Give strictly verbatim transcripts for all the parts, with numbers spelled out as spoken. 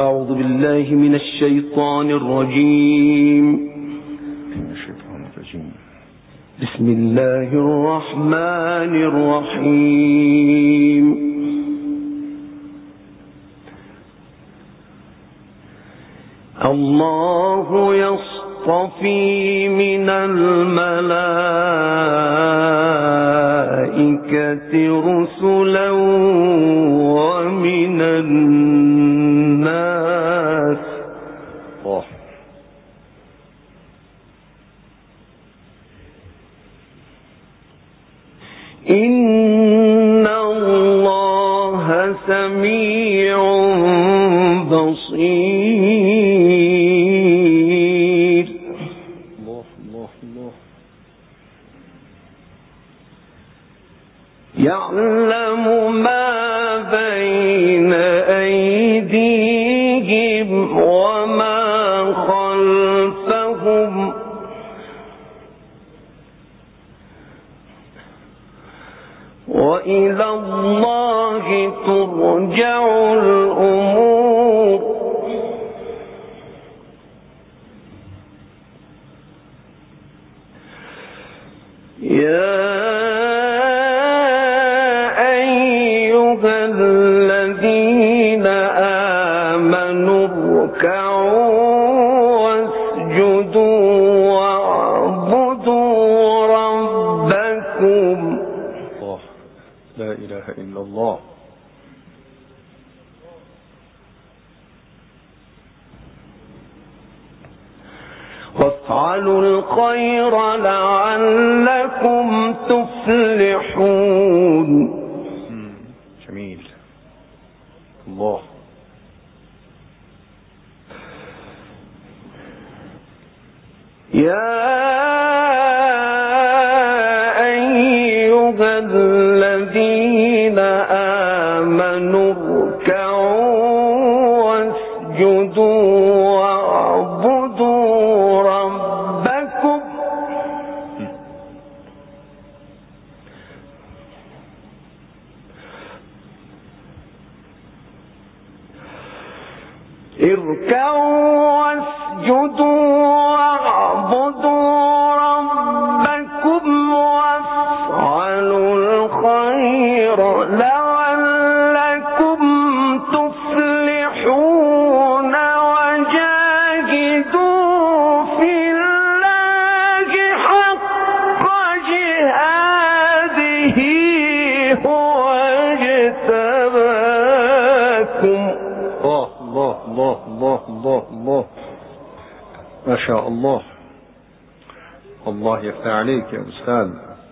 أعوذ بالله من الشيطان الرجيم. بسم الله الرحمن الرحيم. الله يصطفي من الملائكة رسلا ومن الناس. الله. إن الله سميع بصير. الله الله الله. يعلم ما بين أيديهم وما خلفهم وإلى الله ترجع الأمور. يا أيها الذين آمنوا اركعوا واسجدوا واعبدوا ربكم. لا إله إلا الله. وافعلوا الخير لعلكم تفلحون. جميل. الله. يا أيها الذين آمنوا اركعوا واسجدوا واعبدوا ربكم. اركعوا واسجدوا واعبدوا ربكم وافعلوا الخير لعلكم تفلحون وجاهدوا في الله حق جهاده هو اجتباكم. الله الله الله الله الله الله. ما شاء الله. الله يفتح عليك يا أستاذ.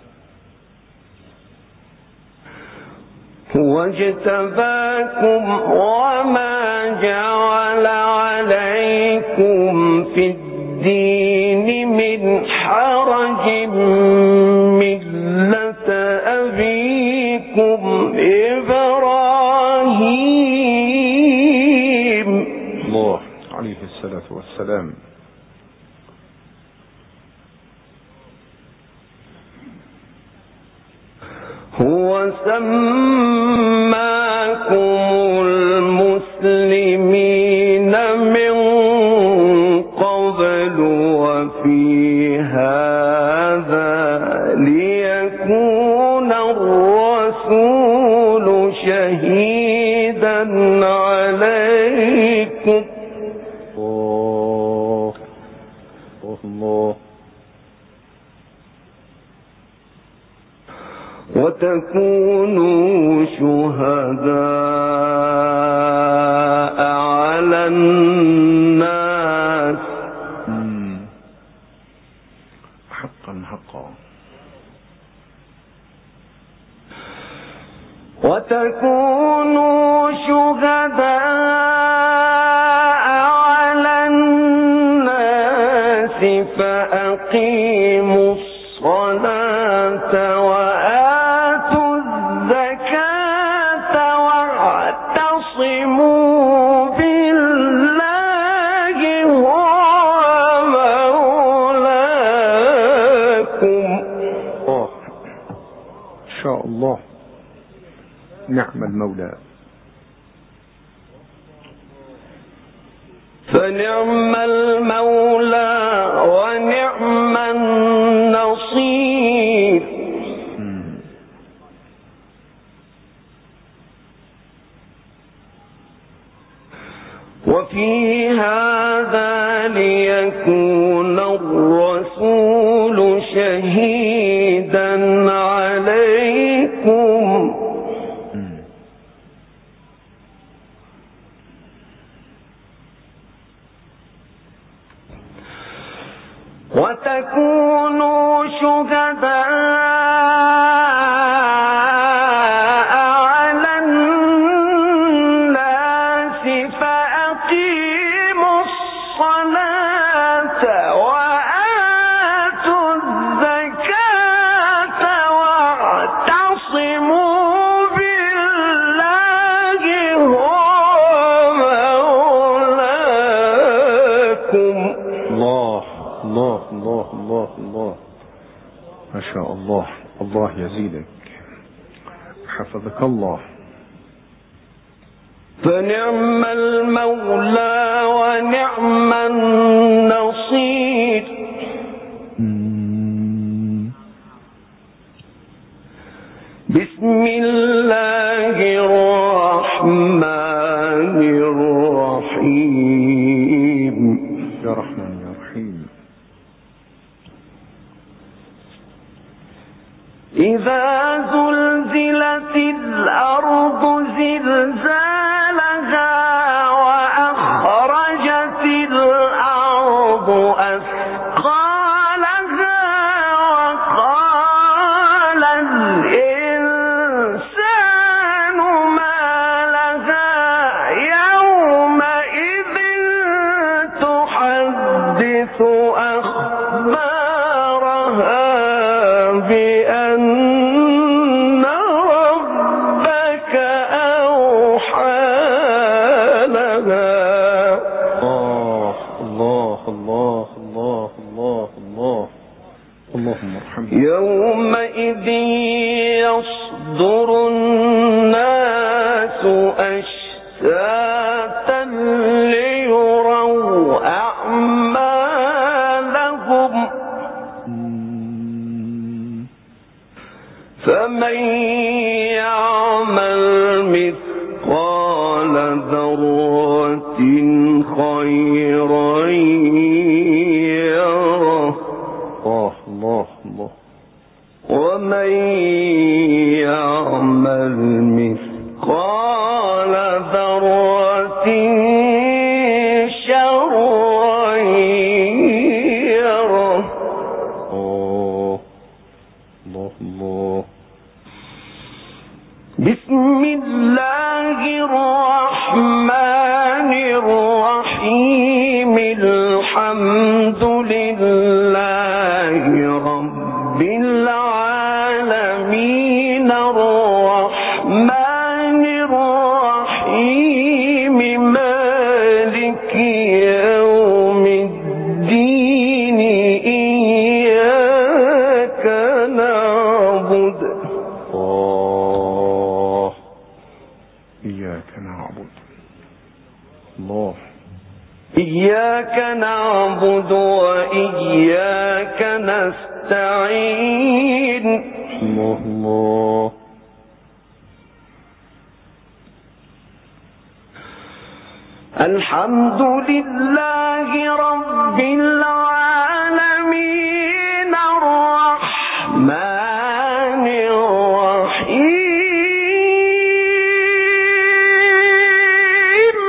هو اجتباكم وما جعل عليكم في الدين من حرج ملة أبيكم إبراهيم. الله عليه الصلاة والسلام. هو سماكم المسلمين من قبل وفي هذا ليكون الرسول شهيدا عليكم. الله الله. وتكونوا شهداء على الناس. حقا حقا. وتكونوا شهداء على الناس فأقيموا الصلاة وآتوا الزكاة واعتصموا بالله هو مولاكم. الله إن شاء الله. نعم المولى. فنعم المولى ونعم النصير. وفي هذا ليكون الرسول شهيدا عليكم وتكونوا شهداء على الناس فأقيموا الصلاة وآتوا الزكاة واعتصموا بالله هو مولاكم. الله الله الله الله الله ما شاء الله. الله يزيدك، حفظك الله. فنعم المولى ونعم النصير. بسم الله الرحمن الرحيم. يا رحمن يا رحيم. إذا زلزلت الأرض زلزالها وأخرجت الأرض أثقالها وقال الإنسان ما لها يومئذ تحدث أخبارها بأن ربك أوحى لها. الله الله الله الله الله الله اللهم ارحمنا. يومئذ يصدر الناس أشتاتا ليروا أعمالهم فمن يعمل مثقال ذرة خيرا يره الله الله الله ومن يعمل مثقال ذرة شرا يره. الله الله الله. بسم الله الرحمن الرحيم. الحمد لله رب العالمين الرحمن الرحيم مالك يوم الدين. إياك نعبد الله إياك نعبد. الله إياك نعبد وإياك نستعين. الله الله الحمد لله رب العالمين الرحمن الرحيم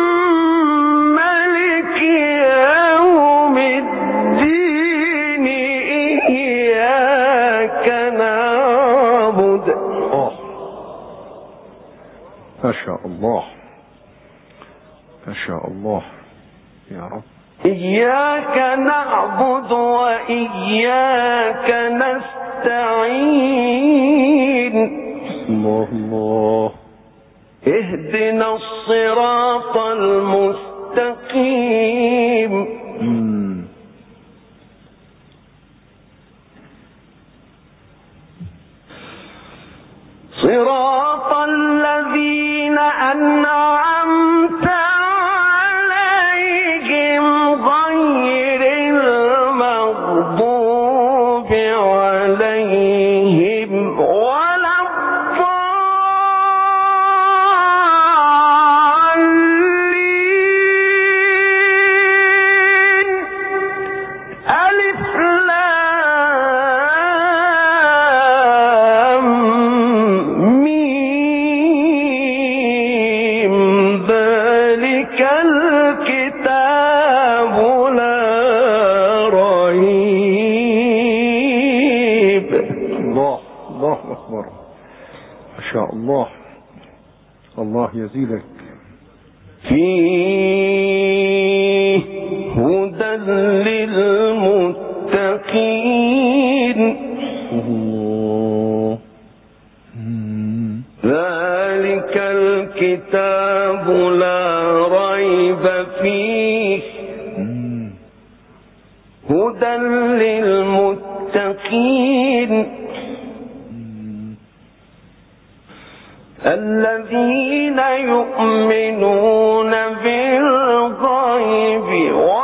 مالك يوم الدين. إياك نعبد. الله ما شاء الله ما شاء الله يا رب. إياك نعبد وإياك نستعين. الله الله اهدنا الصراط المستقيم. مم. صراط الذين أنعمت عليهم الكتاب لا ريب. الله الله أكبر، ما شاء الله، الله يزيدك. فيه هدى للمتقين. الله. ذلك الكتاب لا ريب فيه هدى للمتقين الذين يؤمنون بالغيب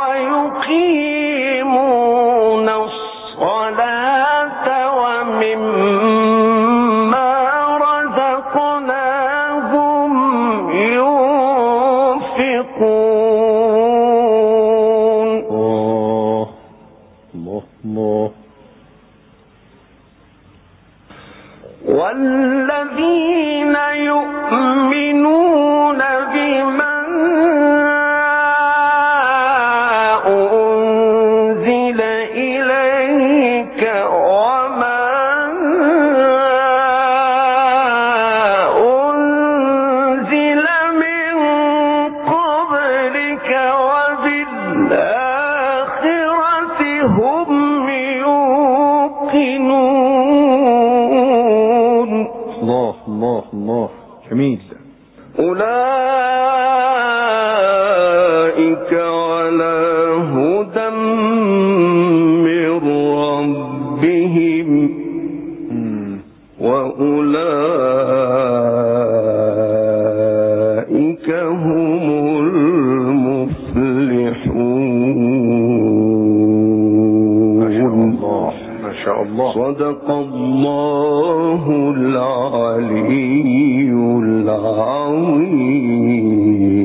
ويقيمون الصلاة ومما رزقناهم ينفقون. الله الله الله. والذين يؤمنون بما أنزل إليك وما أنزل من قبلك وبالآخرة هم يوقنون. الله الله الله، جميل. أولئك على هدى من ربهم وأولئك هم المفلحون. ما شاء الله ما شاء الله. صدق الله العلي العظيم.